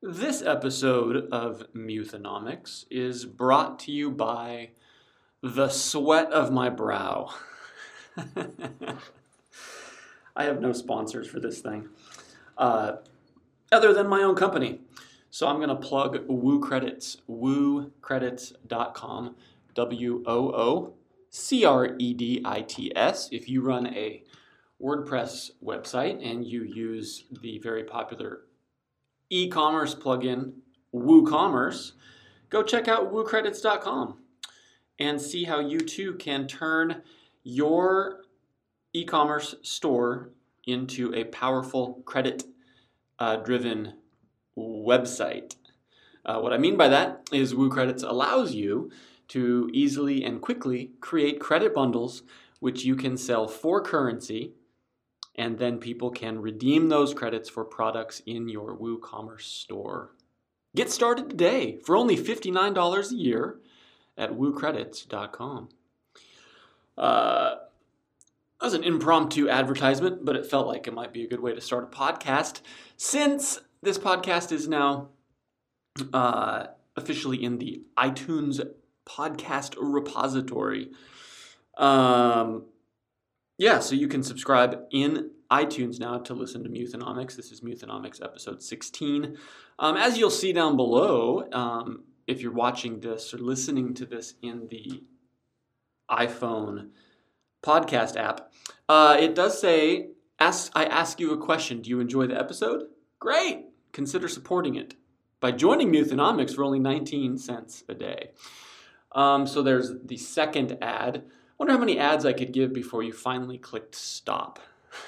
This episode of Muthonomics is brought to you by the sweat of my brow. I have no sponsors for this thing, other than my own company. So I'm going to plug Woo Credits, woocredits.com, WOOCREDITS. If you run a WordPress website and you use the very popular e-commerce plugin WooCommerce, go check out woocredits.com and see how you too can turn your e-commerce store into a powerful credit-driven website. What I mean by that is WooCredits allows you to easily and quickly create credit bundles which you can sell for currency, and then people can redeem those credits for products in your WooCommerce store. Get started today for only $59 a year at woocredits.com. That was an impromptu advertisement, but it felt like it might be a good way to start a podcast, since this podcast is now officially in the iTunes podcast repository. So you can subscribe in iTunes now to listen to Muthonomics. This is Muthonomics episode 16. As you'll see down below, if you're watching this or listening to this in the iPhone podcast app, it does say, I ask you a question. Do you enjoy the episode? Great! Consider supporting it by joining Muthonomics for only 19 cents a day. So there's the second ad. Wonder how many ads I could give before you finally clicked stop.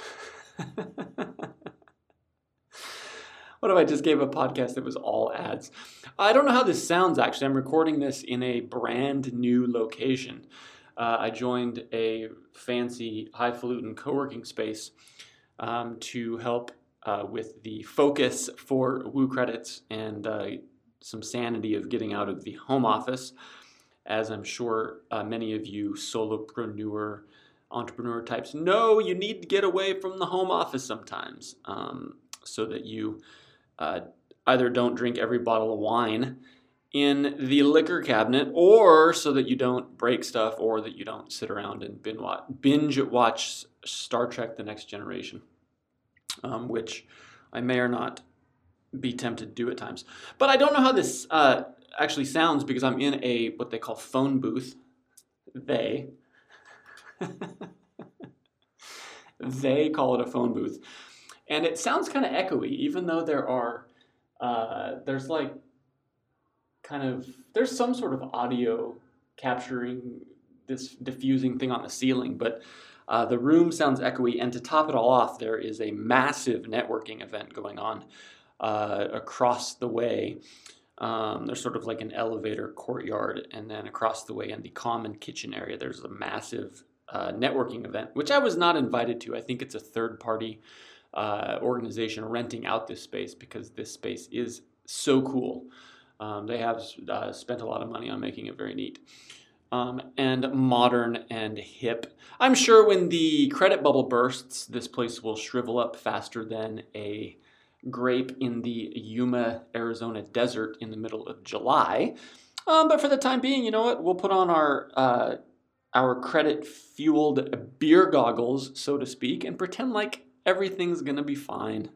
What if I just gave a podcast that was all ads? I don't know how this sounds, actually. I'm recording this in a brand new location. I joined a fancy, highfalutin co-working space to help with the focus for Woo Credits and some sanity of getting out of the home office. As I'm sure many of you solopreneur, entrepreneur types know, you need to get away from the home office sometimes so that you either don't drink every bottle of wine in the liquor cabinet, or so that you don't break stuff, or that you don't sit around and binge watch Star Trek The Next Generation, which I may or not be tempted to do at times. But I don't know how this actually sounds because I'm in a what they call phone booth. They call it a phone booth, and it sounds kind of echoey, even though there's some sort of audio capturing this diffusing thing on the ceiling, but the room sounds echoey. And to top it all off, there is a massive networking event going on across the way. There's sort of like an elevator courtyard, and then across the way in the common kitchen area, there's a massive networking event, which I was not invited to. I think it's a third-party organization renting out this space because this space is so cool. They have spent a lot of money on making it very neat and modern and hip. I'm sure when the credit bubble bursts, this place will shrivel up faster than a grape in the Yuma, Arizona desert in the middle of July. But for the time being, you know what? We'll put on our credit-fueled beer goggles, so to speak, and pretend like everything's going to be fine.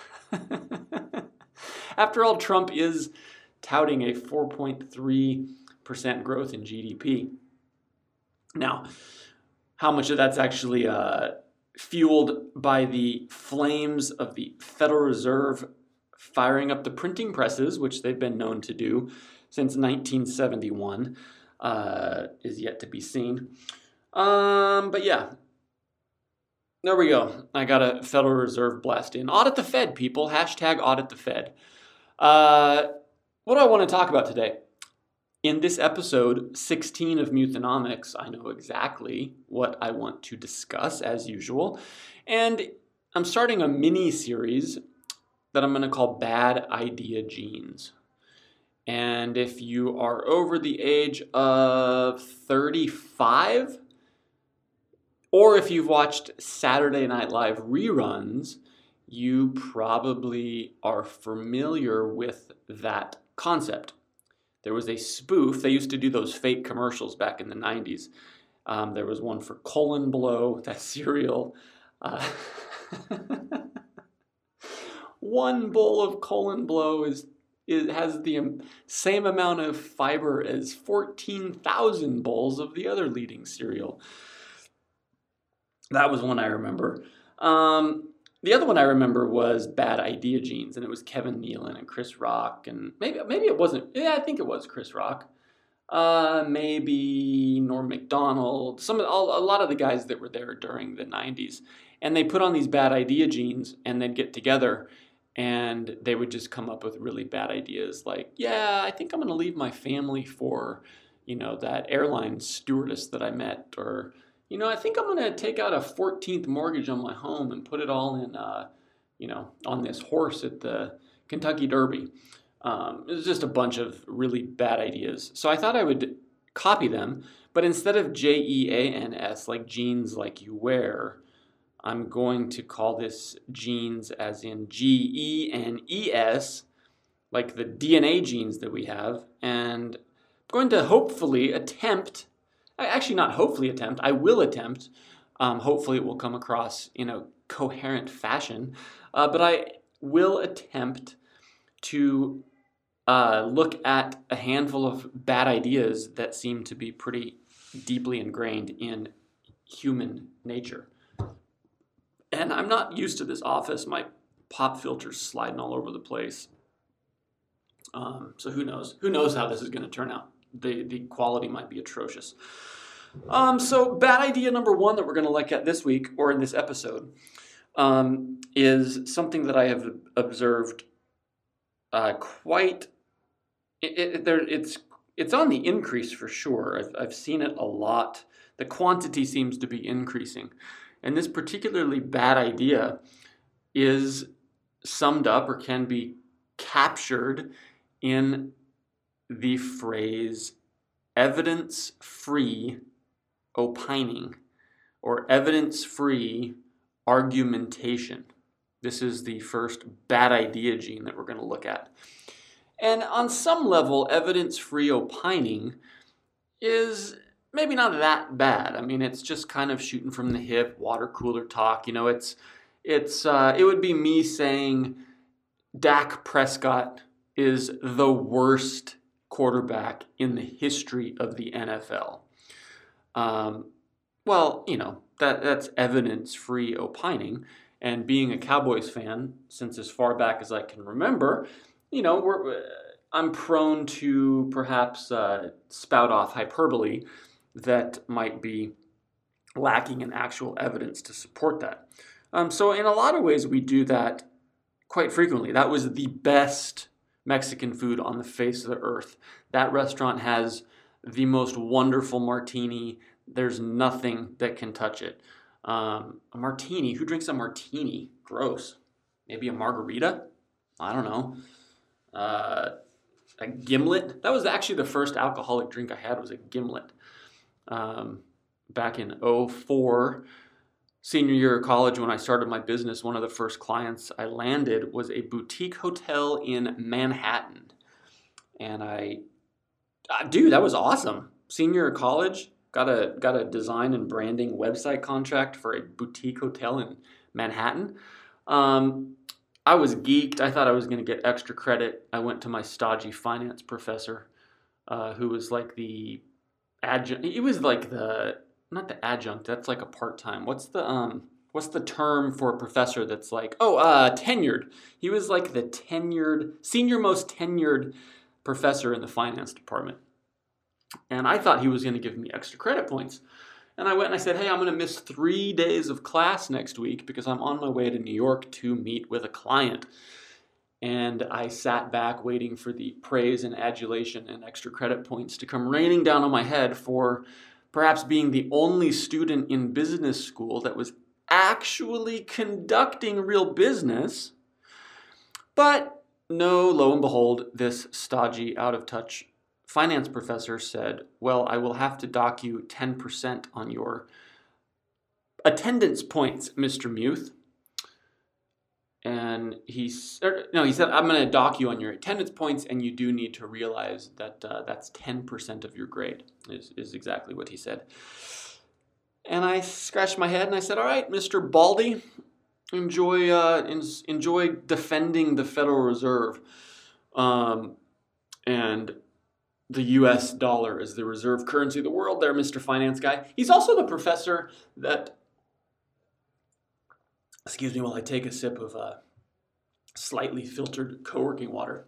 After all, Trump is touting a 4.3% growth in GDP. Now, how much of that's actually fueled by the flames of the Federal Reserve firing up the printing presses, which they've been known to do since 1971, is yet to be seen. But yeah, there we go. I got a Federal Reserve blast in. Audit the Fed, people. Hashtag audit the Fed. What do I want to talk about today? In this episode 16 of Muthonomics, I know exactly what I want to discuss, as usual. And I'm starting a mini-series that I'm going to call Bad Idea Genes. And if you are over the age of 35, or if you've watched Saturday Night Live reruns, you probably are familiar with that concept. There was a spoof. They used to do those fake commercials back in the 90s. There was one for Colon Blow, that cereal. One bowl of Colon Blow has the same amount of fiber as 14,000 bowls of the other leading cereal. That was one I remember. The other one I remember was Bad Idea Jeans, and it was Kevin Nealon and Chris Rock, and maybe it wasn't. Yeah, I think it was Chris Rock. Maybe Norm Macdonald. A lot of the guys that were there during the 90s, and they put on these bad idea jeans, and they'd get together, and they would just come up with really bad ideas, like, yeah, I think I'm going to leave my family for, that airline stewardess that I met, or I think I'm going to take out a 14th mortgage on my home and put it all in, on this horse at the Kentucky Derby. It was just a bunch of really bad ideas. So I thought I would copy them, but instead of Jeans, like jeans like you wear, I'm going to call this genes as in Genes, like the DNA genes that we have, and I'm going to hopefully attempt. Actually, not hopefully attempt. I will attempt. Hopefully, it will come across in a coherent fashion. But I will attempt to look at a handful of bad ideas that seem to be pretty deeply ingrained in human nature. And I'm not used to this office. My pop filter's sliding all over the place. So who knows? Who knows how this is going to turn out? The quality might be atrocious. So bad idea number one that we're going to look at this week, or in this episode, is something that I have observed it's on the increase for sure. I've seen it a lot. The quantity seems to be increasing. And this particularly bad idea is summed up or can be captured in the phrase evidence-free opining or evidence-free argumentation. This is the first bad idea gene that we're going to look at. And on some level, evidence-free opining is maybe not that bad. I mean, it's just kind of shooting from the hip, water cooler talk. It would be me saying Dak Prescott is the worst quarterback in the history of the NFL. That's evidence-free opining. And being a Cowboys fan, since as far back as I can remember, I'm prone to perhaps spout off hyperbole that might be lacking in actual evidence to support that. So in a lot of ways, we do that quite frequently. That was the best Mexican food on the face of the earth. That restaurant has the most wonderful martini. There's nothing that can touch it. A martini? Who drinks a martini? Gross. Maybe a margarita? I don't know. A gimlet? That was actually the first alcoholic drink I had, was a gimlet. Back in 2004, senior year of college, when I started my business, one of the first clients I landed was a boutique hotel in Manhattan. And that was awesome. Senior year of college, got a design and branding website contract for a boutique hotel in Manhattan. I was geeked. I thought I was going to get extra credit. I went to my stodgy finance professor, who was like the adjunct. He was like not the adjunct. That's like a part-time. What's the term for a professor that's like, tenured. He was like the senior most tenured professor in the finance department. And I thought he was going to give me extra credit points. And I went and I said, hey, I'm going to miss 3 days of class next week because I'm on my way to New York to meet with a client. And I sat back waiting for the praise and adulation and extra credit points to come raining down on my head for perhaps being the only student in business school that was actually conducting real business. But no, lo and behold, this stodgy, out-of-touch finance professor said, well, I will have to dock you 10% on your attendance points, Mr. Muth. and he said, I'm going to dock you on your attendance points, and you do need to realize that that's 10% of your grade, is exactly what he said. And I scratched my head and I said, all right, Mr. Baldy, enjoy defending the Federal Reserve and the US dollar as the reserve currency of the world there, Mr. Finance Guy. He's also the professor that, excuse me while I take a sip of slightly filtered co-working water.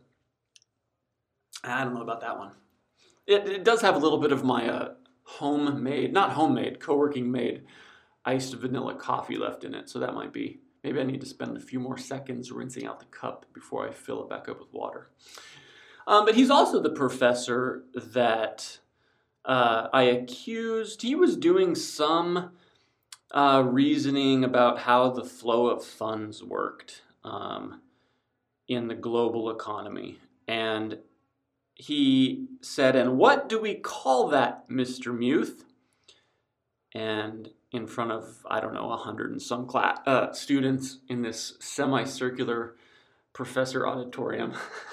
I don't know about that one. It does have a little bit of my co-working made iced vanilla coffee left in it, so that might be, maybe I need to spend a few more seconds rinsing out the cup before I fill it back up with water. But he's also the professor that I accused. He was doing some reasoning about how the flow of funds worked in the global economy. And he said, and what do we call that, Mr. Muth? And in front of, I don't know, 100 and some students in this semicircular professor auditorium,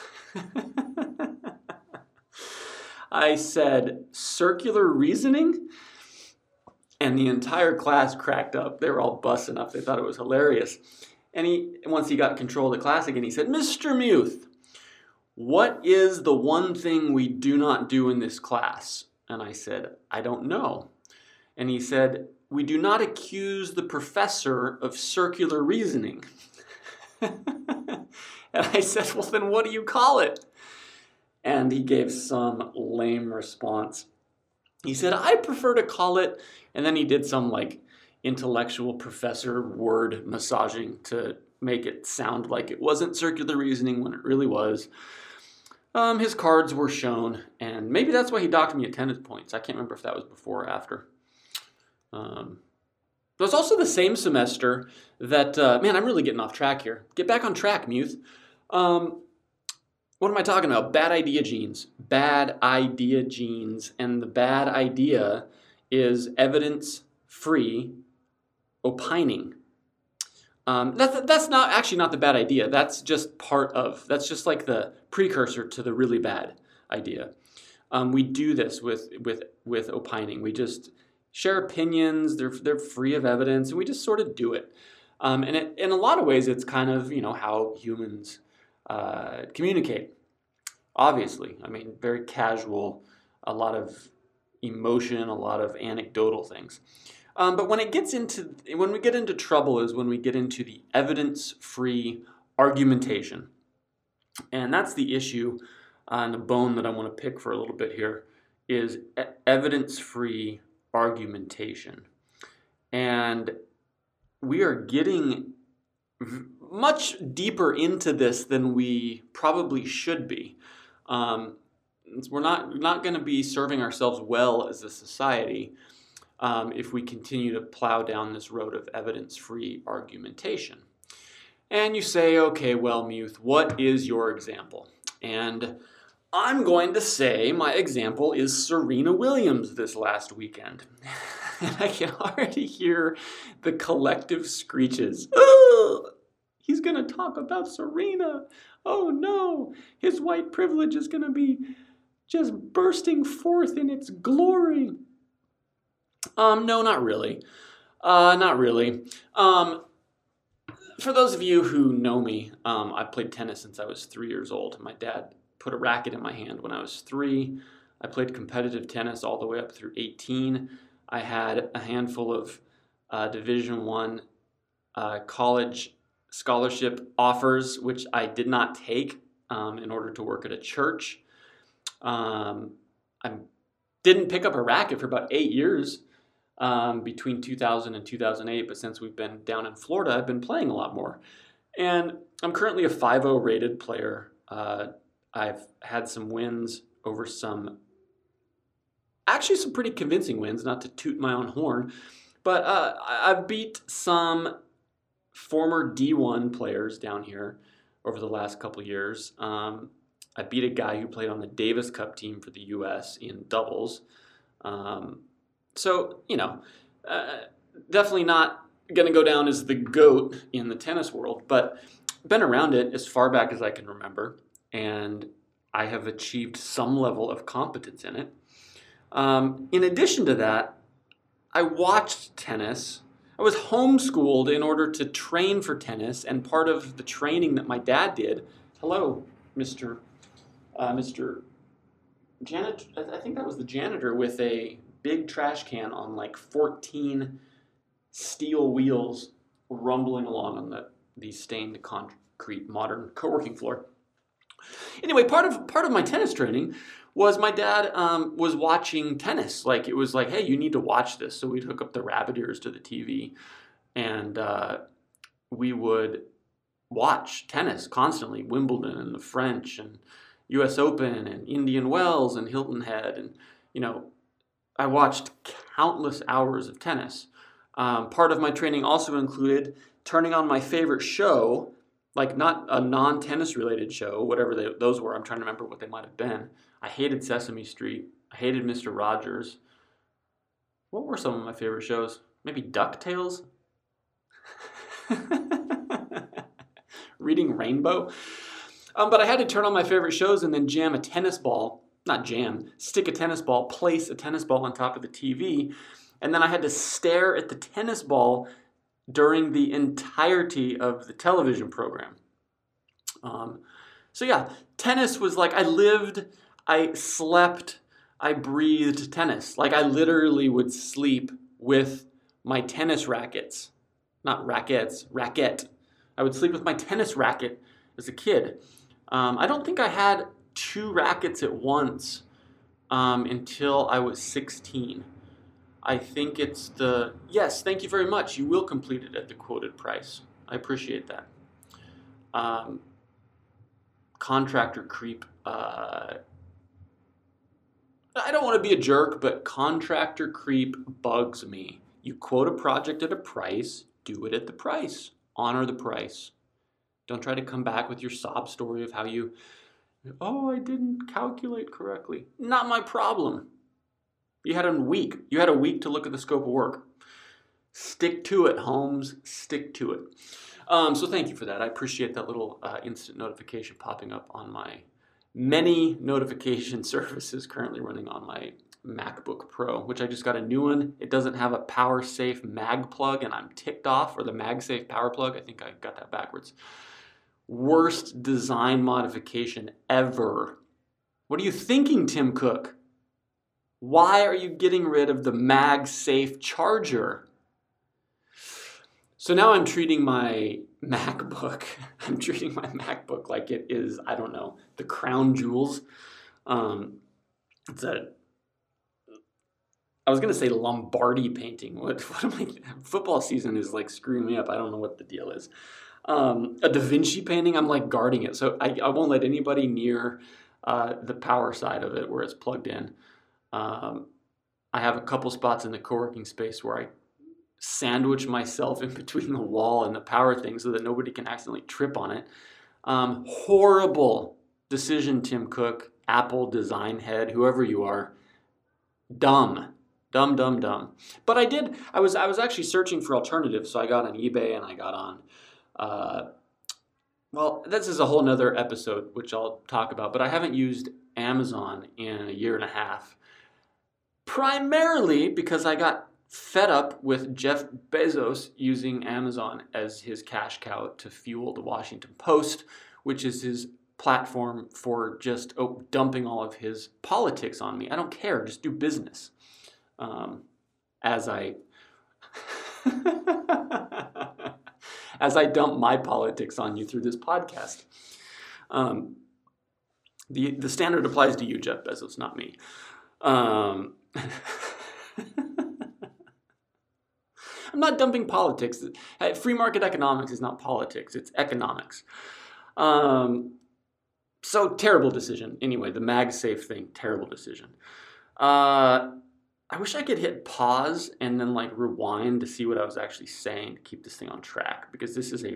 I said, circular reasoning? And the entire class cracked up. They were all busting up. They thought it was hilarious. And once he got control of the class again, he said, Mr. Muth, what is the one thing we do not do in this class? And I said, I don't know. And he said, we do not accuse the professor of circular reasoning. And I said, well, then what do you call it? And he gave some lame response. He said, I prefer to call it, and then he did some like intellectual professor word massaging to make it sound like it wasn't circular reasoning when it really was. His cards were shown, and maybe that's why he docked me attendance points. I can't remember if that was before or after. It was also the same semester that, man, I'm really getting off track here. Get back on track, Muth. What am I talking about? Bad idea genes. Bad idea genes. And the bad idea is evidence-free opining. That's not the bad idea. That's just that's just like the precursor to the really bad idea. We do this with opining. We just share opinions. They're free of evidence, and we just sort of do it. And in a lot of ways, it's kind of, how humans communicate. Obviously, I mean, very casual, a lot of emotion, a lot of anecdotal things. But when we get into trouble is when we get into the evidence-free argumentation. And that's the issue and the bone that I want to pick for a little bit here is evidence-free argumentation. And we are getting much deeper into this than we probably should be. We're not going to be serving ourselves well as a society if we continue to plow down this road of evidence-free argumentation. And you say, okay, well, Muth, what is your example? And I'm going to say my example is Serena Williams this last weekend. And I can already hear the collective screeches. Oh, he's going to talk about Serena. Oh no, his white privilege is going to be just bursting forth in its glory. No, not really. Not really. For those of you who know me, I played tennis since I was 3 years old. My dad put a racket in my hand when I was 3. I played competitive tennis all the way up through 18. I had a handful of Division I college scholarship offers, which I did not take in order to work at a church. I didn't pick up a racket for about 8 years between 2000 and 2008, but since we've been down in Florida, I've been playing a lot more. And I'm currently a 5.0 rated player. I've had some wins over some pretty convincing wins, not to toot my own horn, but I've beat some former D1 players down here over the last couple years. I beat a guy who played on the Davis Cup team for the U.S. in doubles. So, definitely not going to go down as the GOAT in the tennis world, but been around it as far back as I can remember, and I have achieved some level of competence in it. In addition to that, I watched tennis. I was homeschooled in order to train for tennis, and part of the training that my dad did. Hello, Mr. Janitor. I think that was the janitor with a big trash can on like 14 steel wheels rumbling along on the stained concrete modern co-working floor. Anyway, part of my tennis training was my dad was watching tennis. Like, it was like, hey, you need to watch this. So we'd hook up the rabbit ears to the TV, and we would watch tennis constantly, Wimbledon and the French and U.S. Open and Indian Wells and Hilton Head. And, I watched countless hours of tennis. Part of my training also included turning on my favorite show, like not a non-tennis related show, whatever those were. I'm trying to remember what they might have been. I hated Sesame Street. I hated Mr. Rogers. What were some of my favorite shows? Maybe DuckTales? Reading Rainbow? But I had to turn on my favorite shows and then jam a tennis ball. Not jam, stick a tennis ball, place a tennis ball on top of the TV. And then I had to stare at the tennis ball during the entirety of the television program. So yeah, tennis was like, I lived, I slept, I breathed tennis. Like, I literally would sleep with my tennis rackets. Not rackets, racket. I would sleep with my tennis racket as a kid. I don't think I had 2 rackets at once until I was 16. I think it's yes, thank you very much. You will complete it at the quoted price. I appreciate that. Contractor creep. I don't want to be a jerk, but contractor creep bugs me. You quote a project at a price, do it at the price. Honor the price. Don't try to come back with your sob story of how I didn't calculate correctly. Not my problem. You had a week. You had a week to look at the scope of work. Stick to it, Holmes. Stick to it. So thank you for that. I appreciate that little instant notification popping up on my many notification services currently running on my MacBook Pro, which I just got a new one. It doesn't have a PowerSafe mag plug, and I'm ticked off, or the MagSafe power plug. I think I got that backwards. Worst design modification ever. What are you thinking, Tim Cook? Why are you getting rid of the MagSafe charger? So now I'm treating my MacBook. I'm treating my MacBook like it is, I don't know, the crown jewels. It's I was going to say Lombardi painting. What am I? Football season is like screwing me up. I don't know what the deal is. A Da Vinci painting, I'm like guarding it. So I won't let anybody near the power side of it where it's plugged in. I have a couple spots in the co-working space where I sandwich myself in between the wall and the power thing so that nobody can accidentally trip on it. Horrible decision, Tim Cook, Apple design head, whoever you are. Dumb. But I was actually searching for alternatives, so I got on eBay and I got on, well, this is a whole nother episode, which I'll talk about, but I haven't used Amazon in a year and a half, primarily because I got fed up with Jeff Bezos using Amazon as his cash cow to fuel the Washington Post, which is his platform for just dumping all of his politics on me. I don't care, just do business. As I dump my politics on you through this podcast. The standard applies to you, Jeff Bezos, not me. I'm not dumping politics. Free market economics is not politics, it's economics. So terrible decision. Anyway, the MagSafe thing, terrible decision. I wish I could hit pause and then like rewind to see what I was actually saying to keep this thing on track, because this is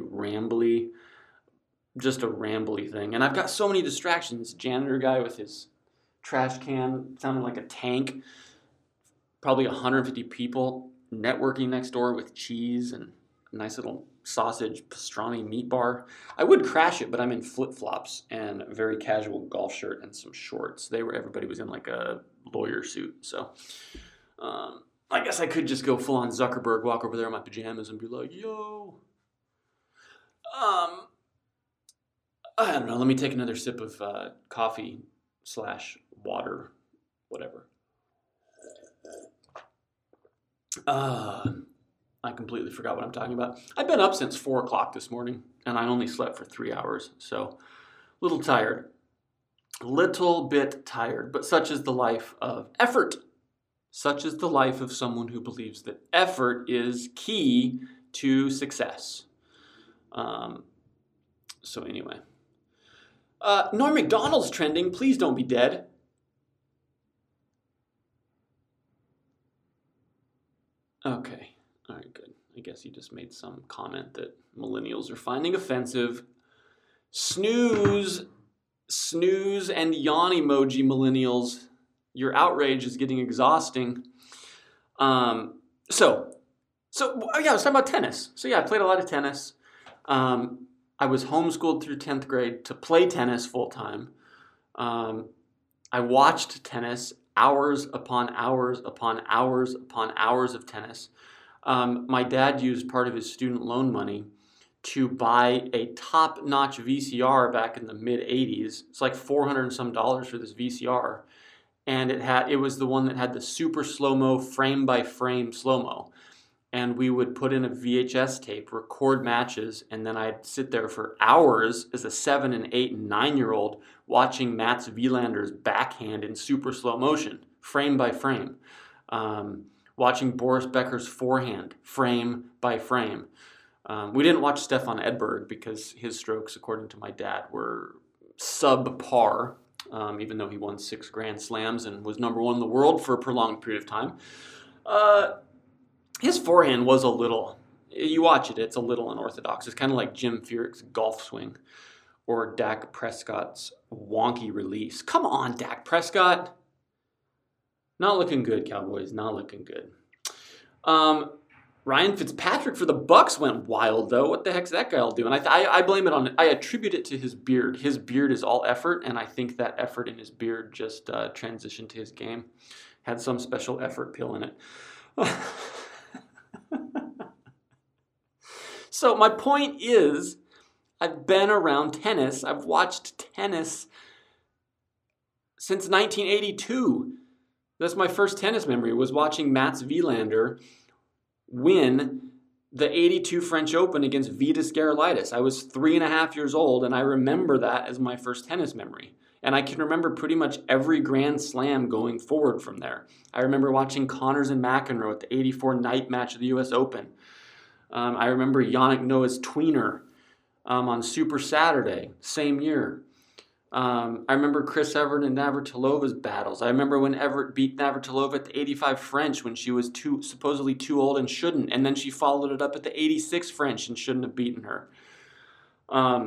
just a rambly thing. And I've got so many distractions. Janitor guy with his trash can sounding like a tank. Probably 150 people networking next door with cheese and a nice little sausage pastrami meat bar. I would crash it, but I'm in flip-flops and a very casual golf shirt and some shorts. Everybody was in like a lawyer suit, so I guess I could just go full on Zuckerberg, walk over there in my pajamas and be like, yo. I don't know. Let me take another sip of coffee/water, whatever. I completely forgot what I'm talking about. I've been up since 4 o'clock this morning, and I only slept for 3 hours, so a little tired. A little bit tired, but such is the life of effort. Such is the life of someone who believes that effort is key to success. So anyway. Norm Macdonald's trending. Please don't be dead. Okay. All right, good. I guess he just made some comment that millennials are finding offensive. Snooze and yawn emoji millennials. Your outrage is getting exhausting. I was talking about tennis. So yeah, I played a lot of tennis. I was homeschooled through 10th grade to play tennis full time. I watched tennis, hours upon hours upon hours upon hours of tennis. My dad used part of his student loan money to buy a top-notch VCR back in the mid-'80s. It's like $400 and some for this VCR. And it was the one that had the super slow-mo, frame-by-frame slow-mo. And we would put in a VHS tape, record matches, and then I'd sit there for hours as a 7 and 8 and 9-year-old watching Mats Wielander's backhand in super slow motion, frame by frame. Watching Boris Becker's forehand, frame by frame. We didn't watch Stefan Edberg because his strokes, according to my dad, were subpar, even though he won 6 Grand Slams and was number 1 in the world for a prolonged period of time. His forehand was a little, you watch it, it's a little unorthodox. It's kind of like Jim Furyk's golf swing or Dak Prescott's wonky release. Come on, Dak Prescott. Not looking good, Cowboys. Not looking good. Ryan Fitzpatrick for the Bucks went wild, though. What the heck's that guy all doing? I blame it on, I attribute it to his beard. His beard is all effort, and I think that effort in his beard just transitioned to his game. Had some special effort pill in it. So my point is, I've been around tennis. I've watched tennis since 1982. That's my first tennis memory, was watching Mats Wilander win the 82 French Open against Vitas Gerulaitis. I was 3.5 years old, and I remember that as my first tennis memory. And I can remember pretty much every Grand Slam going forward from there. I remember watching Connors and McEnroe at the 84 night match of the U.S. Open. I remember Yannick Noah's tweener on Super Saturday, same year. I remember Chris Evert and Navratilova's battles. I remember when Evert beat Navratilova at the 85 French when she was supposedly too old and shouldn't. And then she followed it up at the 86 French and shouldn't have beaten her. I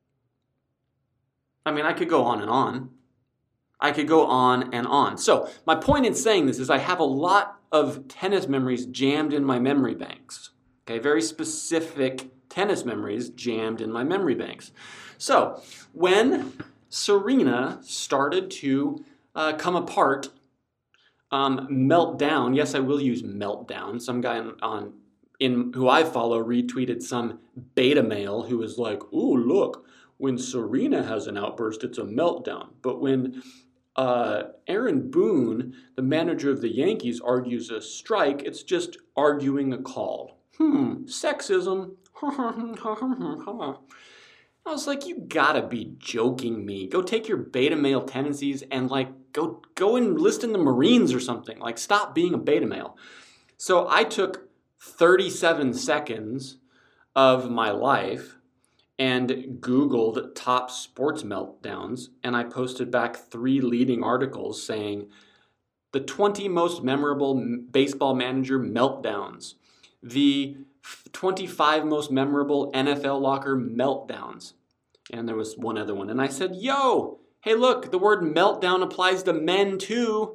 could go on and on. I could go on and on. So my point in saying this is I have a lot of tennis memories jammed in my memory banks. Okay, very specific tennis memories jammed in my memory banks. So when Serena started to come apart, melt down. Yes, I will use meltdown. Some guy who I follow retweeted some beta male who was like, "Ooh, look, when Serena has an outburst, it's a meltdown. But when Aaron Boone, the manager of the Yankees, argues a strike, it's just arguing a call." Sexism. I was like, you gotta be joking me. Go take your beta male tendencies and go enlist in the Marines or something. Like, stop being a beta male. So I took 37 seconds of my life and Googled top sports meltdowns, and I posted back 3 leading articles saying the 20 most memorable baseball manager meltdowns, the 25 most memorable NFL locker meltdowns. And there was one other one. And I said, yo, hey, look, the word meltdown applies to men too.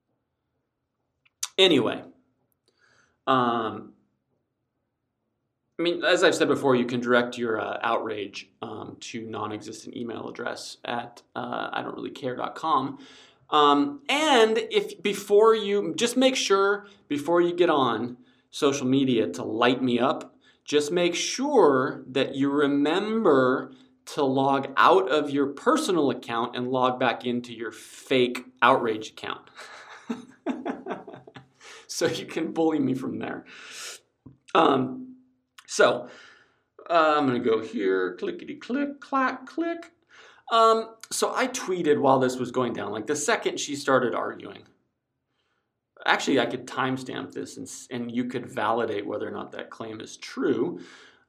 Anyway, I mean, as I've said before, you can direct your outrage to non-existent email address at idon'treallycare.com. And just make sure before you get on social media to light me up, just make sure that you remember to log out of your personal account and log back into your fake outrage account. So you can bully me from there. So I'm going to go here, clickety-click, clack, click. So I tweeted while this was going down, like the second she started arguing. Actually, I could timestamp this and you could validate whether or not that claim is true.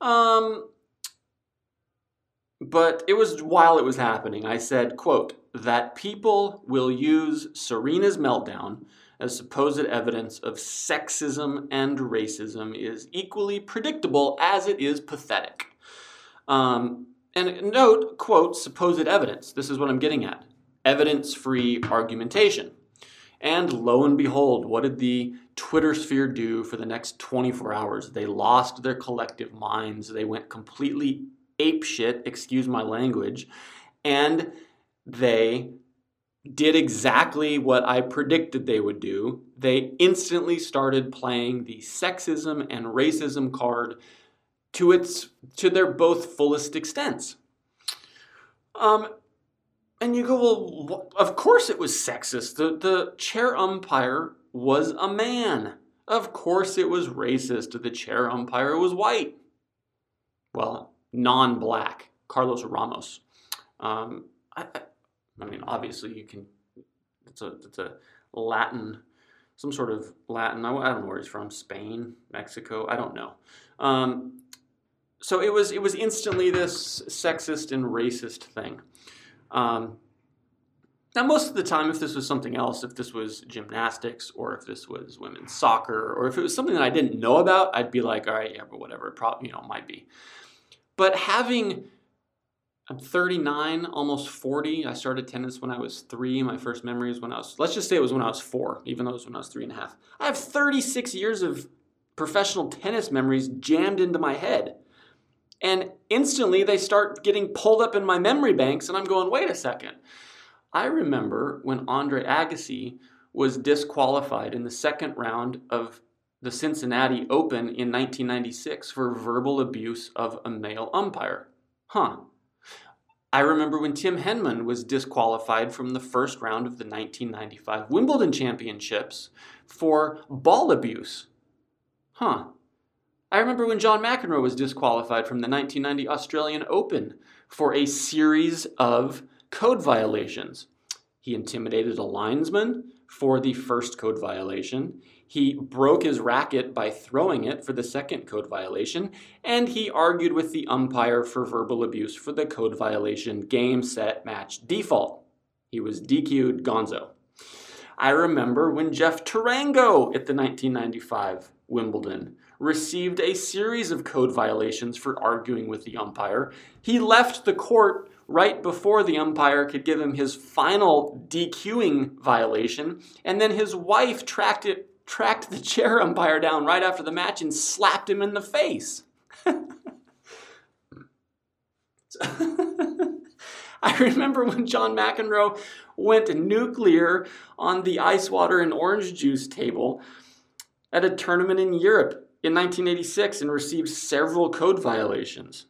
But it was while it was happening. I said, quote, that people will use Serena's meltdown as supposed evidence of sexism and racism is equally predictable as it is pathetic. And note, quote, supposed evidence. This is what I'm getting at. Evidence-free argumentation. And lo and behold, what did the Twitter sphere do for the next 24 hours? They lost their collective minds. They went completely apeshit, excuse my language, and they did exactly what I predicted they would do. They instantly started playing the sexism and racism card to their both fullest extents. And you go, well, of course it was sexist. The chair umpire was a man. Of course it was racist. The chair umpire was white. Well, non-black, Carlos Ramos. I mean, obviously you can, it's a Latin, some sort of Latin, I don't know where he's from, Spain, Mexico, I don't know. So it was instantly this sexist and racist thing. Now, most of the time, if this was something else, if this was gymnastics, or if this was women's soccer, or if it was something that I didn't know about, I'd be like, all right, yeah, but whatever, it probably, might be. But I'm 39, almost 40. I started tennis when I was 3. My first memory is let's just say it was when I was 4, even though it was when I was 3.5. I have 36 years of professional tennis memories jammed into my head. And instantly they start getting pulled up in my memory banks, and I'm going, wait a second. I remember when Andre Agassi was disqualified in the second round of the Cincinnati Open in 1996 for verbal abuse of a male umpire. I remember when Tim Henman was disqualified from the first round of the 1995 Wimbledon Championships for ball abuse. I remember when John McEnroe was disqualified from the 1990 Australian Open for a series of code violations. He intimidated a linesman for the first code violation. He broke his racket by throwing it for the second code violation. And he argued with the umpire for verbal abuse for the code violation game, set, match, default. He was DQ'd gonzo. I remember when Jeff Tarango at the 1995 Wimbledon received a series of code violations for arguing with the umpire. He left the court right before the umpire could give him his final DQing violation, and then his wife tracked the chair umpire down right after the match and slapped him in the face. I remember when John McEnroe went nuclear on the ice water and orange juice table at a tournament in Europe in 1986 and received several code violations.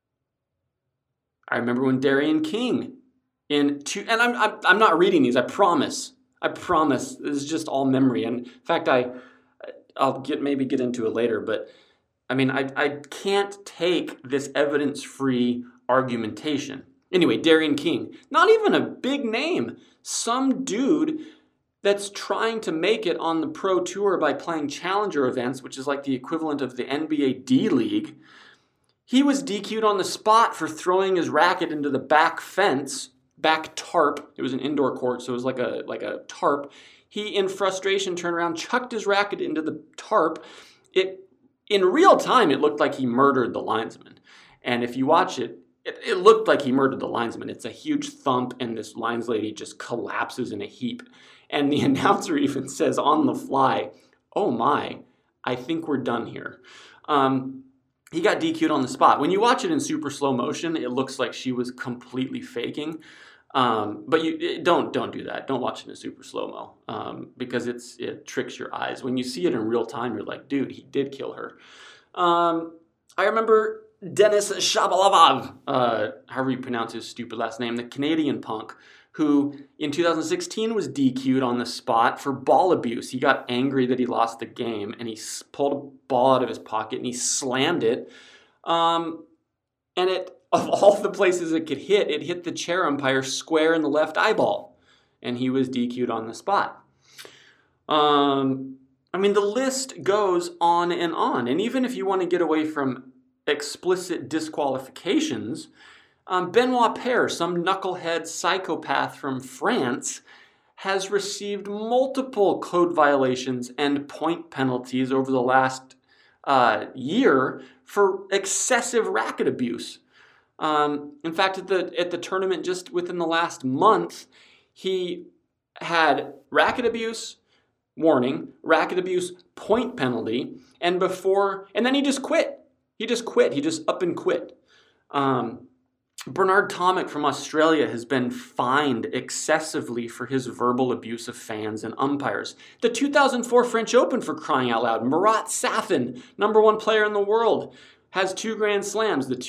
I remember when Darian King and I'm not reading these, I promise. This is just all memory. And in fact, I'll maybe get into it later, but I mean, I can't take this evidence-free argumentation. Anyway, Darian King, not even a big name, some dude that's trying to make it on the pro tour by playing challenger events, which is like the equivalent of the NBA D-League. He was DQ'd on the spot for throwing his racket into the back tarp. It was an indoor court, so it was like a tarp. He, in frustration, turned around, chucked his racket into the tarp. In real time, it looked like he murdered the linesman. And if you watch it looked like he murdered the linesman. It's a huge thump, and this lines lady just collapses in a heap. And the announcer even says on the fly, "Oh my, I think we're done here." he got DQ'd on the spot. When you watch it in super slow motion, it looks like she was completely faking. But you don't do that. Don't watch it in super slow mo because it tricks your eyes. When you see it in real time, you're like, dude, he did kill her. I remember Denis Shapovalov, however you pronounce his stupid last name, the Canadian punk, who in 2016 was DQ'd on the spot for ball abuse. He got angry that he lost the game, and he pulled a ball out of his pocket and he slammed it. And it, of all the places it could hit, it hit the chair umpire square in the left eyeball, and he was DQ'd on the spot. I mean, the list goes on, and even if you want to get away from explicit disqualifications, Benoit Paire, some knucklehead psychopath from France, has received multiple code violations and point penalties over the last year for excessive racket abuse. In fact, at the tournament just within the last month, he had racket abuse, warning, racket abuse, point penalty, and then he just quit. He just up and quit. Bernard Tomic from Australia has been fined excessively for his verbal abuse of fans and umpires. The 2004 French Open, for crying out loud, Marat Safin, #1 player in the world, has 2 Grand Slams. The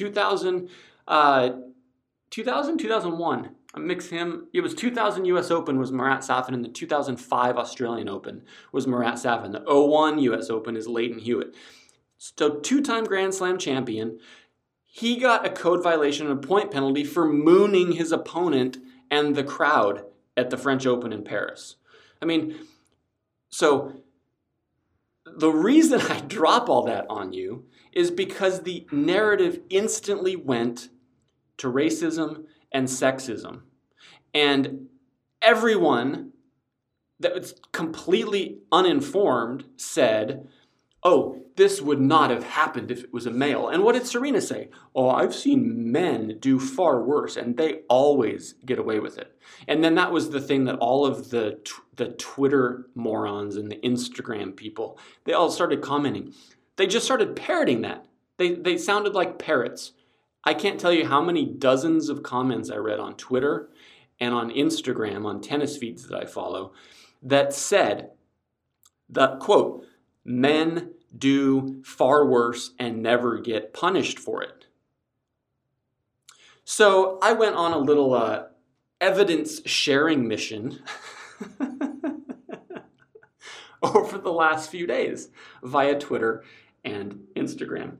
2001, it was 2000 US Open was Marat Safin, and the 2005 Australian Open was Marat Safin. The 01 US Open is Leighton Hewitt. So 2-time Grand Slam champion. He got a code violation and a point penalty for mooning his opponent and the crowd at the French Open in Paris. I mean, so the reason I drop all that on you is because the narrative instantly went to racism and sexism. And everyone that was completely uninformed said, oh, this would not have happened if it was a male. And what did Serena say? Oh, I've seen men do far worse, and they always get away with it. And then that was the thing that all of the Twitter morons and the Instagram people, they all started commenting. They just started parroting that. They sounded like parrots. I can't tell you how many dozens of comments I read on Twitter and on Instagram, on tennis feeds that I follow, that said that, quote, men do far worse and never get punished for it. So I went on a little evidence sharing mission over the last few days via Twitter and Instagram.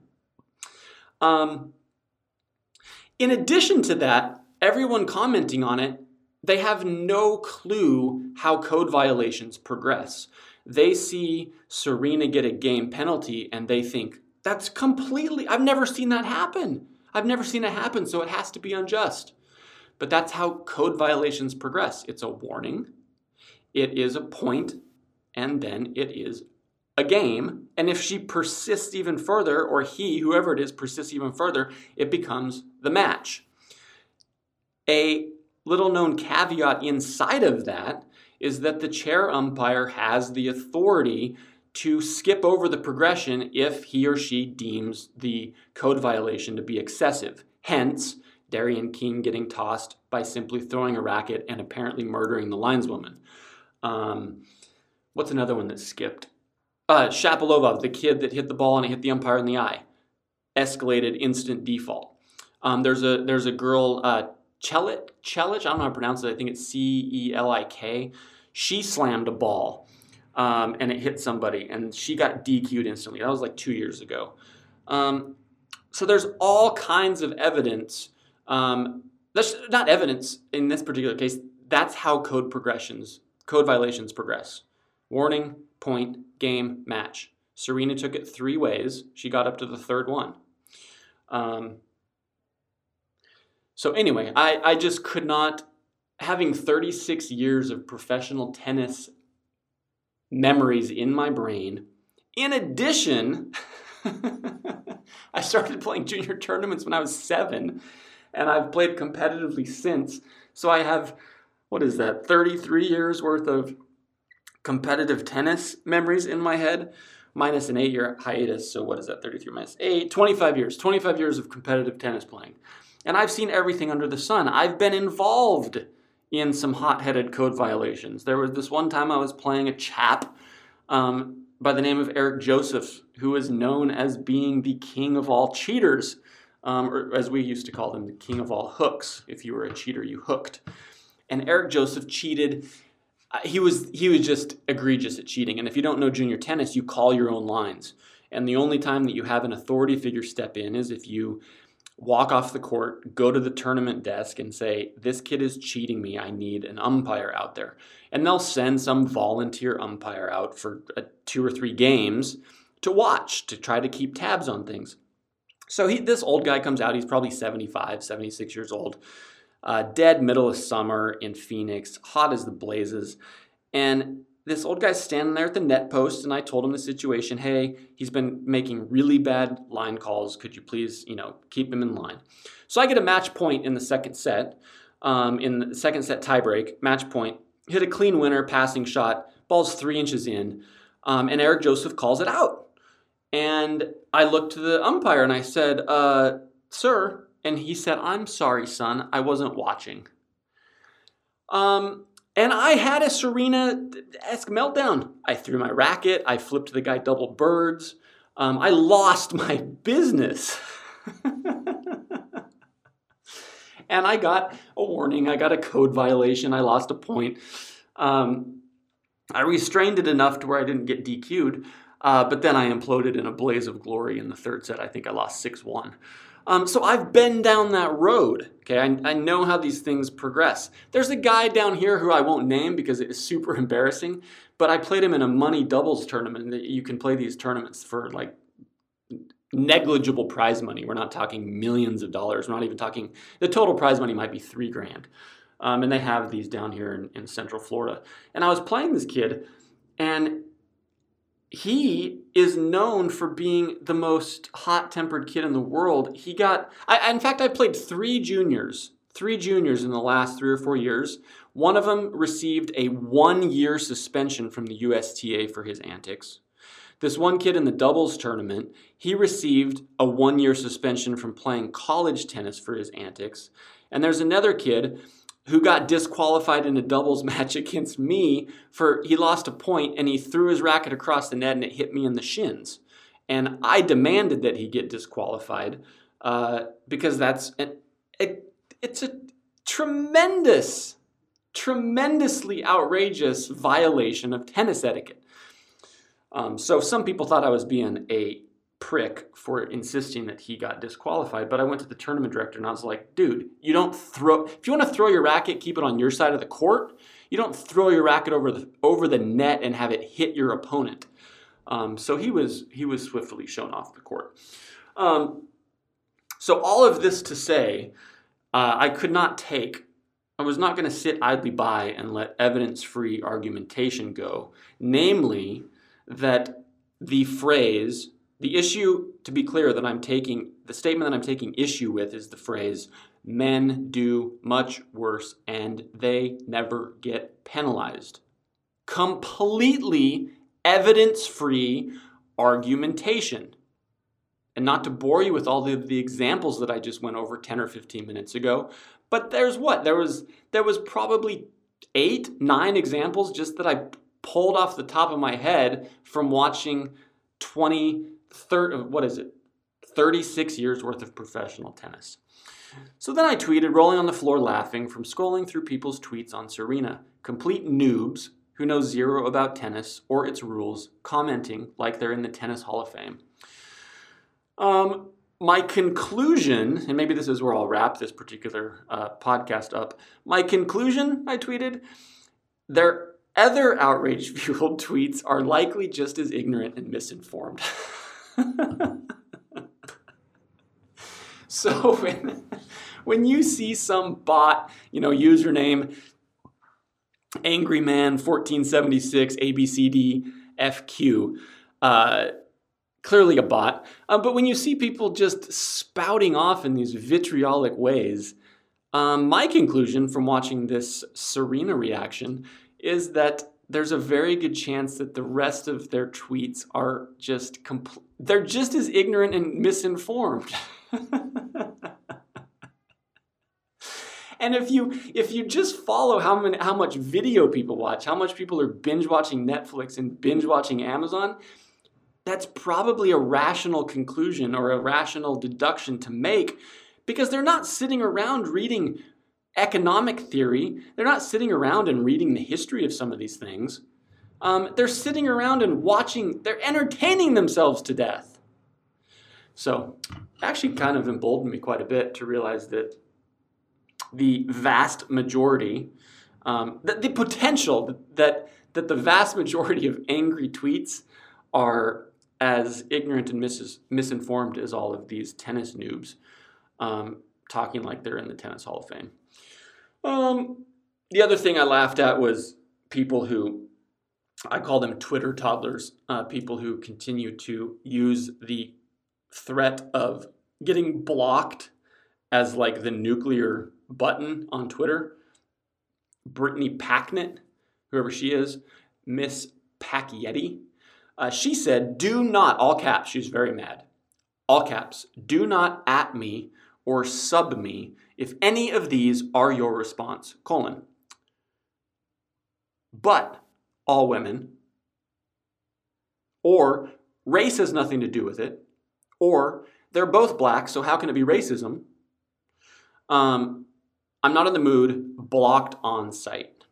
In addition to that, everyone commenting on it, they have no clue how code violations progress. They see Serena get a game penalty and they think, that's completely, I've never seen that happen. So it has to be unjust. But that's how code violations progress. It's a warning, it is a point, and then it is a game. And if she persists even further, or he, whoever it is, persists even further, it becomes the match. A little known caveat inside of that is that the chair umpire has the authority to skip over the progression if he or she deems the code violation to be excessive. Hence, Darian Keene getting tossed by simply throwing a racket and apparently murdering the lineswoman. What's another one that skipped? Shapovalov, the kid that hit the ball and it hit the umpire in the eye. Escalated instant default. There's a girl, Celik, I don't know how to pronounce it. I think it's Celik. She slammed a ball and it hit somebody, and she got DQ'd instantly. That was like 2 years ago. So there's all kinds of evidence. That's not evidence in this particular case. That's how code violations progress. Warning, point, game, match. Serena took it 3 ways. She got up to the 3rd one. So anyway, I just could not, having 36 years of professional tennis memories in my brain, in addition, I started playing junior tournaments when I was 7, and I've played competitively since. So I have, 33 years worth of competitive tennis memories in my head, minus an 8-year hiatus. So what is that, 33 minus 8? 25 years. 25 years of competitive tennis playing. And I've seen everything under the sun. I've been involved in some hot-headed code violations. There was this one time I was playing a chap by the name of Eric Joseph, who is known as being the king of all cheaters, or as we used to call them, the king of all hooks. If you were a cheater, you hooked. And Eric Joseph cheated. He was just egregious at cheating. And if you don't know junior tennis, you call your own lines. And the only time that you have an authority figure step in is if you walk off the court, go to the tournament desk and say, this kid is cheating me, I need an umpire out there. And they'll send some volunteer umpire out for 2 or 3 games to watch, to try to keep tabs on things. So this old guy comes out, he's probably 75, 76 years old, dead middle of summer in Phoenix, hot as the blazes. And this old guy's standing there at the net post, and I told him the situation. Hey, he's been making really bad line calls. Could you please, keep him in line? So I get a match point in the second set. In the second set tiebreak, match point, hit a clean winner, passing shot, ball's 3 inches in, and Eric Joseph calls it out. And I looked to the umpire and I said, sir, and he said, I'm sorry, son, I wasn't watching. And I had a Serena-esque meltdown. I threw my racket. I flipped the guy double birds. I lost my business. And I got a warning. I got a code violation. I lost a point. I restrained it enough to where I didn't get DQ'd. But then I imploded in a blaze of glory in the third set. I think I lost 6-1. So I've been down that road, okay? I know how these things progress. There's a guy down here who I won't name because it is super embarrassing, but I played him in a money doubles tournament. You can play these tournaments for like negligible prize money. We're not talking millions of dollars. We're not even talking, the total prize money might be $3,000. And they have these down here in Central Florida. And I was playing this kid, and he is known for being the most hot-tempered kid in the world. In fact, I played 3 juniors in the last 3 or 4 years. One of them received a 1-year suspension from the USTA for his antics. This one kid in the doubles tournament, he received a 1-year suspension from playing college tennis for his antics. And there's another kid who got disqualified in a doubles match against me he lost a point and he threw his racket across the net and it hit me in the shins. And I demanded that he get disqualified because it's a tremendously outrageous violation of tennis etiquette. So some people thought I was being a prick for insisting that he got disqualified, but I went to the tournament director and I was like, dude, if you want to throw your racket, keep it on your side of the court. You don't throw your racket over the net and have it hit your opponent. So he was swiftly shown off the court. So all of this to say, I was not going to sit idly by and let evidence-free argumentation go. Namely, that the issue, to be clear, the statement that I'm taking issue with is the phrase, men do much worse and they never get penalized. Completely evidence-free argumentation. And not to bore you with all the examples that I just went over 10 or 15 minutes ago, but there was probably 8, 9 examples just that I pulled off the top of my head from watching 36 years worth of professional tennis. So then I tweeted, rolling on the floor laughing from scrolling through people's tweets on Serena. Complete noobs who know zero about tennis or its rules, commenting like they're in the Tennis Hall of Fame. My conclusion, and maybe this is where I'll wrap this particular podcast up. My conclusion, I tweeted, their other outrage-fueled tweets are likely just as ignorant and misinformed. So when you see some bot, username angryman1476 ABCDFQ, clearly a bot, but when you see people just spouting off in these vitriolic ways, my conclusion from watching this Serena reaction is that there's a very good chance that the rest of their tweets are just they're just as ignorant and misinformed. And if you just follow how much video people watch, how much people are binge watching Netflix and binge watching Amazon, that's probably a rational conclusion or a rational deduction to make, because they're not sitting around reading economic theory. They're not sitting around and reading the history of some of these things. They're sitting around and watching, they're entertaining themselves to death. So actually kind of emboldened me quite a bit to realize that the vast majority, the potential that the vast majority of angry tweets are as ignorant and misinformed as all of these tennis noobs talking like they're in the Tennis Hall of Fame. The other thing I laughed at was people who, I call them Twitter toddlers, people who continue to use the threat of getting blocked as like the nuclear button on Twitter. Brittany Packnett, whoever she is, Miss Pacietti, she said, do not, all caps, she's very mad, all caps, do not at me or sub me if any of these are your response, : but all women, or race has nothing to do with it, or they're both black, so how can it be racism? I'm not in the mood, blocked on site.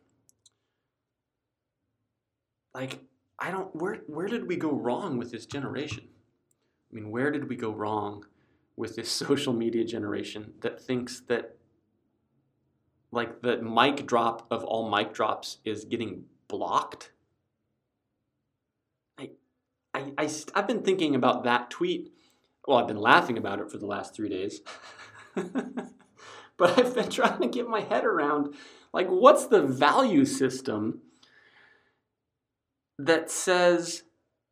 Like, where did we go wrong with this generation? I mean, where did we go wrong with this social media generation that thinks that, like, the mic drop of all mic drops is getting blocked? I've been thinking about that tweet. Well, I've been laughing about it for the last 3 days. But I've been trying to get my head around, like, what's the value system that says,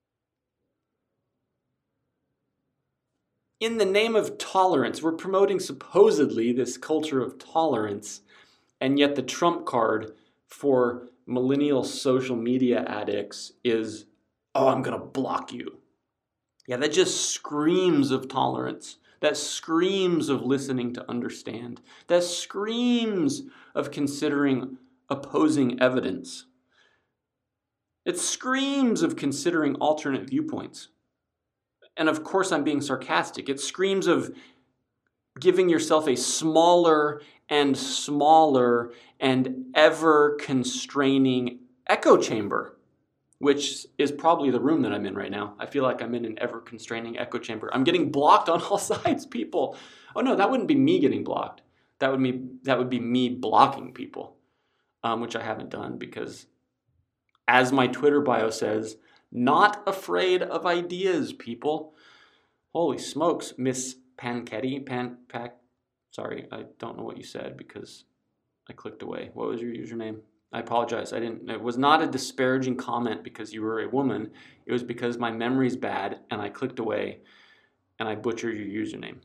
in the name of tolerance, we're promoting supposedly this culture of tolerance, and yet the trump card for millennial social media addicts is, oh, I'm going to block you. Yeah, that just screams of tolerance. That screams of listening to understand. That screams of considering opposing evidence. It screams of considering alternate viewpoints. And of course, I'm being sarcastic. It screams of giving yourself a smaller and smaller and ever constraining echo chamber, which is probably the room that I'm in right now. I feel like I'm in an ever-constraining echo chamber. I'm getting blocked on all sides, people. Oh no, that wouldn't be me getting blocked. That would be me blocking people, which I haven't done because, as my Twitter bio says, not afraid of ideas, people. Holy smokes, Miss Panketti, sorry, I don't know what you said because I clicked away. What was your username? I apologize. It was not a disparaging comment because you were a woman. It was because my memory's bad and I clicked away and I butchered your username.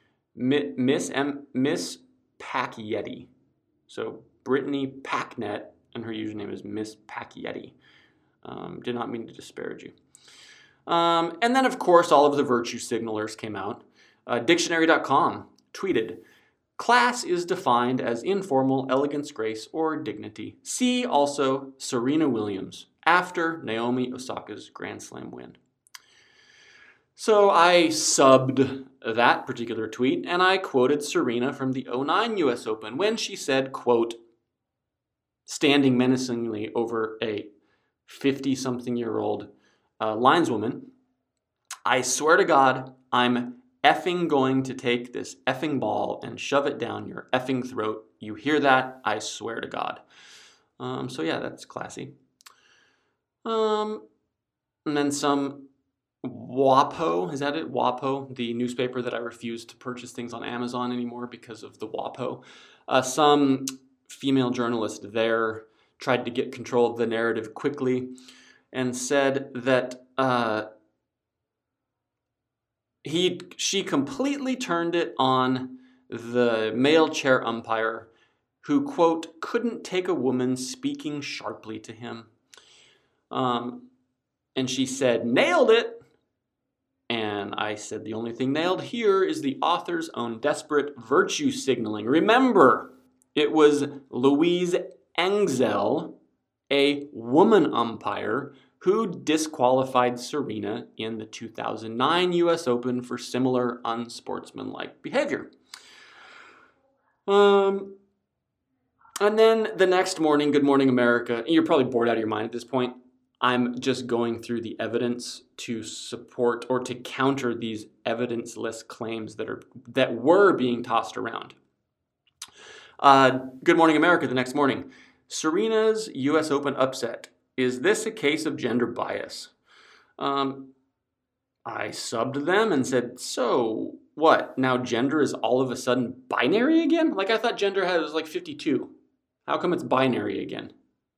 Miss Pacietti. So Brittany Packnett, and her username is Miss Pacietti. Did not mean to disparage you. And then, of course, all of the virtue signalers came out. Dictionary.com tweeted, class is defined as informal elegance, grace, or dignity. See also Serena Williams after Naomi Osaka's Grand Slam win. So I subbed that particular tweet and I quoted Serena from the 2009 US Open when she said, quote, standing menacingly over a 50-something-year-old lineswoman, I swear to God, I'm effing going to take this effing ball and shove it down your effing throat. You hear that? I swear to God. So yeah, that's classy. And then some WAPO, is that it? WAPO, the newspaper that I refuse to purchase things on Amazon anymore because of the WAPO. Some female journalist there tried to get control of the narrative quickly and said that she completely turned it on the male chair umpire who, quote, couldn't take a woman speaking sharply to him. And she said, nailed it. And I said, the only thing nailed here is the author's own desperate virtue signaling. Remember, it was Louise Engzel, a woman umpire, who disqualified Serena in the 2009 US Open for similar unsportsmanlike behavior. And then the next morning, Good Morning America, you're probably bored out of your mind at this point. I'm just going through the evidence to support or to counter these evidence-less claims that were being tossed around. Good Morning America the next morning. Serena's US Open upset. Is this a case of gender bias? I subbed them and said, so what? Now gender is all of a sudden binary again? Like I thought gender was like 52. How come it's binary again?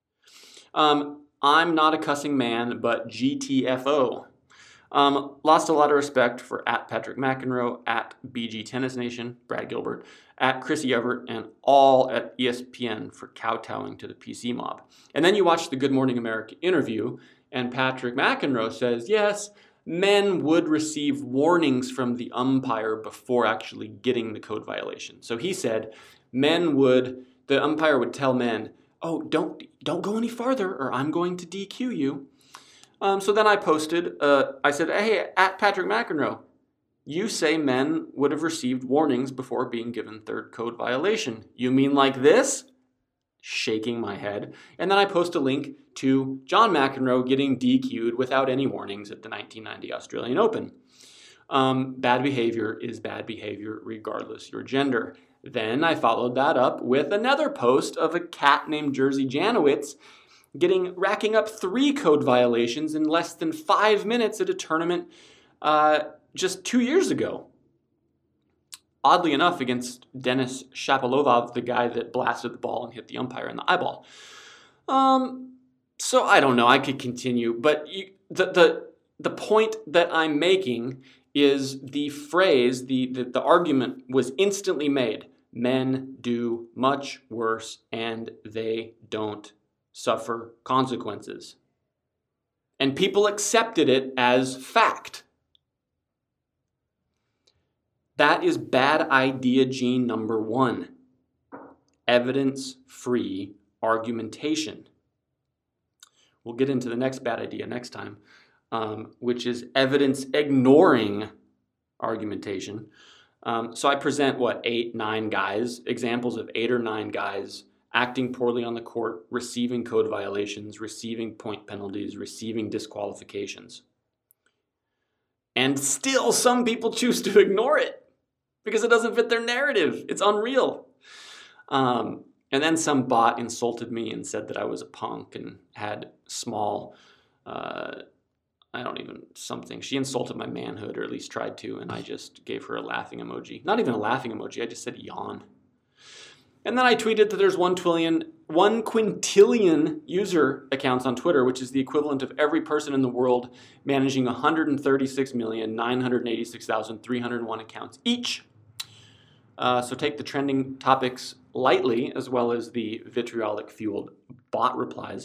I'm not a cussing man, but GTFO. Lost a lot of respect for @Patrick McEnroe, @BG Tennis Nation, Brad Gilbert, @Chrissy Everett, and all at ESPN for kowtowing to the PC mob. And then you watch the Good Morning America interview, and Patrick McEnroe says, yes, men would receive warnings from the umpire before actually getting the code violation. So he said, the umpire would tell men, oh, don't go any farther or I'm going to DQ you. So then I posted, I said, hey, @Patrick McEnroe, you say men would have received warnings before being given third code violation. You mean like this? Shaking my head. And then I post a link to John McEnroe getting DQ'd without any warnings at the 1990 Australian Open. Bad behavior is bad behavior regardless your gender. Then I followed that up with another post of a cat named Jersey Janowitz racking up 3 code violations in less than 5 minutes at a tournament just 2 years ago. Oddly enough, against Denis Shapovalov, the guy that blasted the ball and hit the umpire in the eyeball. So I don't know. I could continue, but the point that I'm making is the phrase, the argument was instantly made. Men do much worse and they don't suffer consequences. And people accepted it as fact. That is bad idea gene number 1. Evidence-free argumentation. We'll get into the next bad idea next time, which is evidence-ignoring argumentation. So I present, 8, 9 guys, examples of 8 or 9 guys acting poorly on the court, receiving code violations, receiving point penalties, receiving disqualifications. And still some people choose to ignore it because it doesn't fit their narrative. It's unreal. And then some bot insulted me and said that I was a punk and had small, she insulted my manhood, or at least tried to, and I just gave her a laughing emoji. Not even a laughing emoji, I just said yawn. And then I tweeted that there's 1 quintillion user accounts on Twitter, which is the equivalent of every person in the world managing 136,986,301 accounts each. So take the trending topics lightly, as well as the vitriolic-fueled bot replies.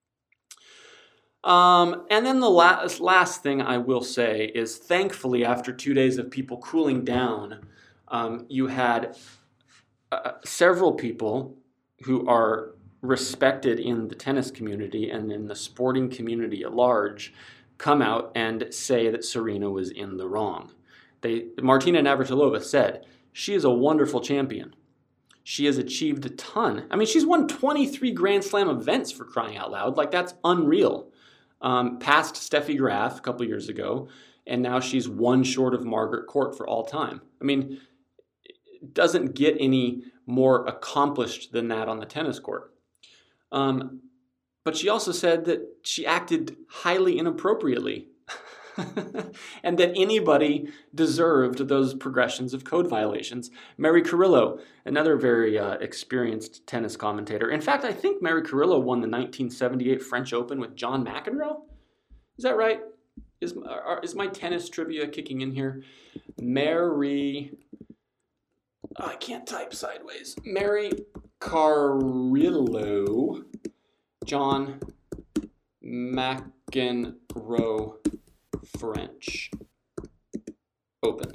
And then the last thing I will say is, thankfully, after 2 days of people cooling down, you had several people who are respected in the tennis community and in the sporting community at large come out and say that Serena was in the wrong. Martina Navratilova said, she is a wonderful champion. She has achieved a ton. I mean, she's won 23 Grand Slam events, for crying out loud. Like, that's unreal. Past Steffi Graf a couple years ago, and now she's 1 short of Margaret Court for all time. I mean, it doesn't get any more accomplished than that on the tennis court. But she also said that she acted highly inappropriately and that anybody deserved those progressions of code violations. Mary Carrillo, another very experienced tennis commentator. In fact, I think Mary Carrillo won the 1978 French Open with John McEnroe. Is that right? Is my tennis trivia kicking in here? I can't type sideways. Mary Carrillo, John McEnroe French Open.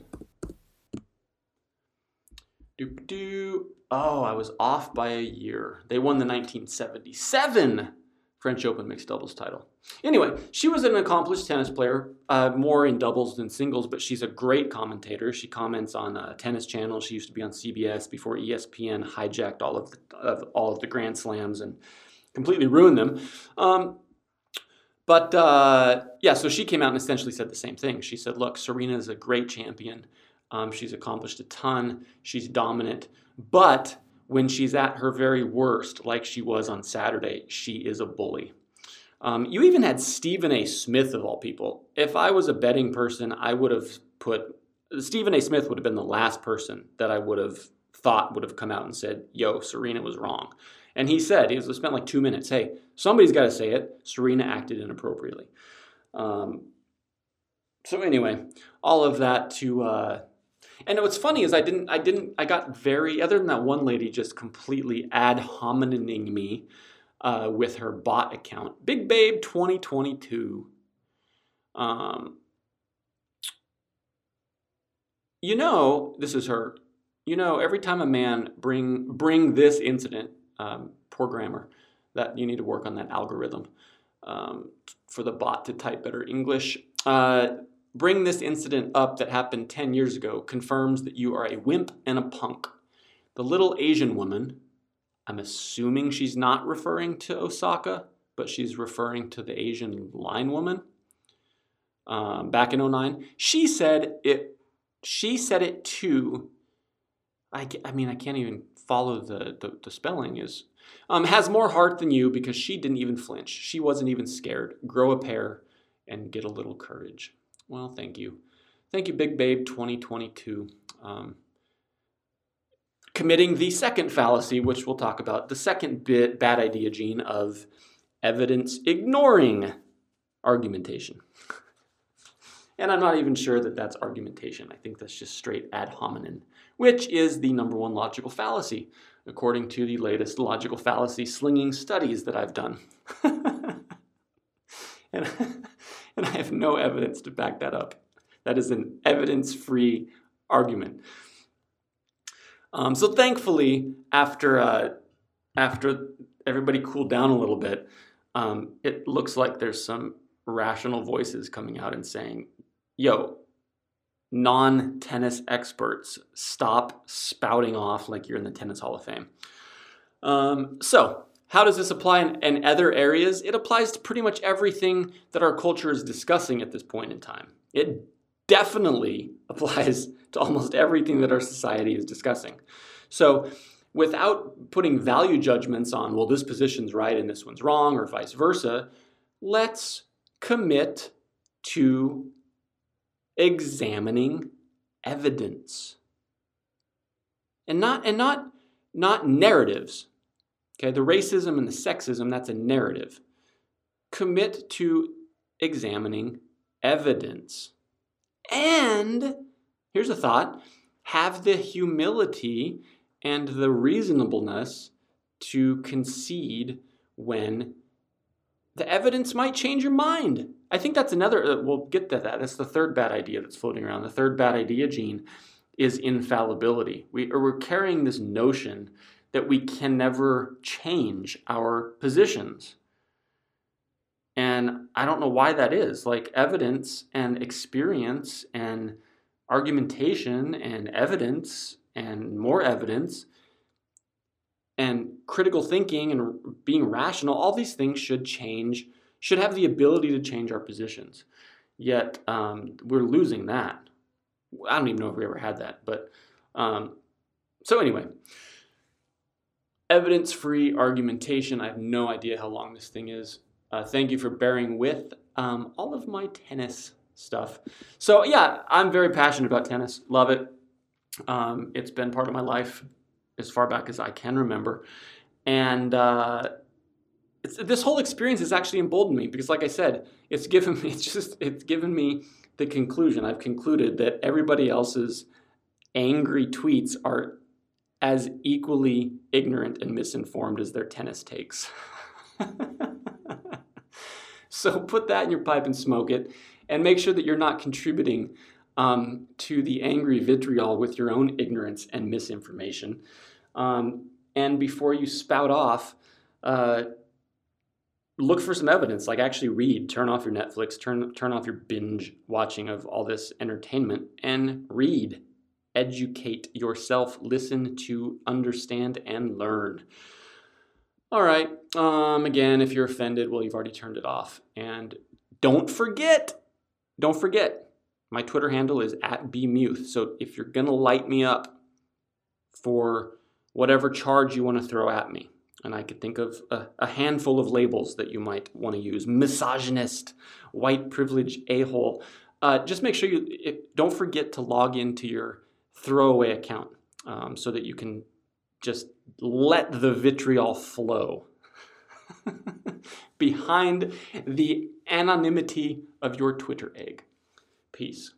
Oh, I was off by a year. They won the 1977 French Open mixed doubles title. Anyway, she was an accomplished tennis player, more in doubles than singles, but she's a great commentator. She comments on Tennis Channel. She used to be on CBS before ESPN hijacked all of the Grand Slams and completely ruined them. Yeah, so she came out and essentially said the same thing. She said, look, Serena is a great champion. She's accomplished a ton. She's dominant. But when she's at her very worst, like she was on Saturday, she is a bully. You even had Stephen A. Smith, of all people. If I was a betting person, I would have put... Stephen A. Smith would have been the last person that I would have thought would have come out and said, yo, Serena was wrong. And he said, he spent like 2 minutes, hey, somebody's got to say it. Serena acted inappropriately. So anyway, all of that to... And what's funny is I got very, other than that one lady just completely ad hominuming me with her bot account. Big Babe 2022. This is her. Every time a man bring this incident, poor grammar, that you need to work on that algorithm for the bot to type better English. Bring this incident up that happened 10 years ago confirms that you are a wimp and a punk. The little Asian woman, I'm assuming she's not referring to Osaka, but she's referring to the Asian line woman. Back in 2009, she said it too. I can't even follow the spelling is. Has more heart than you because she didn't even flinch. She wasn't even scared. Grow a pair and get a little courage. Well, thank you. Thank you, Big Babe 2022. Committing the second fallacy, which we'll talk about, the second bad idea gene of evidence ignoring argumentation. And I'm not even sure that that's argumentation. I think that's just straight ad hominem, which is the number one logical fallacy, according to the latest logical fallacy slinging studies that I've done. And I have no evidence to back that up. That is an evidence-free argument. So thankfully, after everybody cooled down a little bit, it looks like there's some rational voices coming out and saying, yo, non-tennis experts, stop spouting off like you're in the Tennis Hall of Fame. So how does this apply in other areas? It applies to pretty much everything that our culture is discussing at this point in time. It definitely applies to almost everything that our society is discussing. So without putting value judgments on, well, this position's right and this one's wrong, or vice versa, let's commit to examining evidence. And not narratives. Okay, the racism and the sexism, that's a narrative. Commit to examining evidence. And, here's a thought, have the humility and the reasonableness to concede when the evidence might change your mind. I think that's another, we'll get to that. That's the third bad idea that's floating around. The third bad idea gene is infallibility. We're carrying this notion that we can never change our positions. And I don't know why that is. Like evidence and experience and argumentation and evidence and more evidence and critical thinking and being rational, all these things should have the ability to change our positions. Yet we're losing that. I don't even know if we ever had that. But so anyway, evidence-free argumentation. I have no idea how long this thing is. Thank you for bearing with all of my tennis stuff. So yeah, I'm very passionate about tennis. Love it. It's been part of my life as far back as I can remember. And this whole experience has actually emboldened me because, like I said, it's given me the conclusion. I've concluded that everybody else's angry tweets are as equally ignorant and misinformed as their tennis takes. So put that in your pipe and smoke it, and make sure that you're not contributing to the angry vitriol with your own ignorance and misinformation. And before you spout off, look for some evidence, like actually read, turn off your Netflix, turn off your binge watching of all this entertainment, and read. Educate yourself, listen to understand and learn. All right, again, if you're offended, well, you've already turned it off. And don't forget, my Twitter handle is @bmuth. So if you're gonna light me up for whatever charge you want to throw at me, and I could think of a handful of labels that you might want to use: misogynist, white privilege a-hole. Just make sure don't forget to log into your throwaway account so that you can just let the vitriol flow behind the anonymity of your Twitter egg. Peace.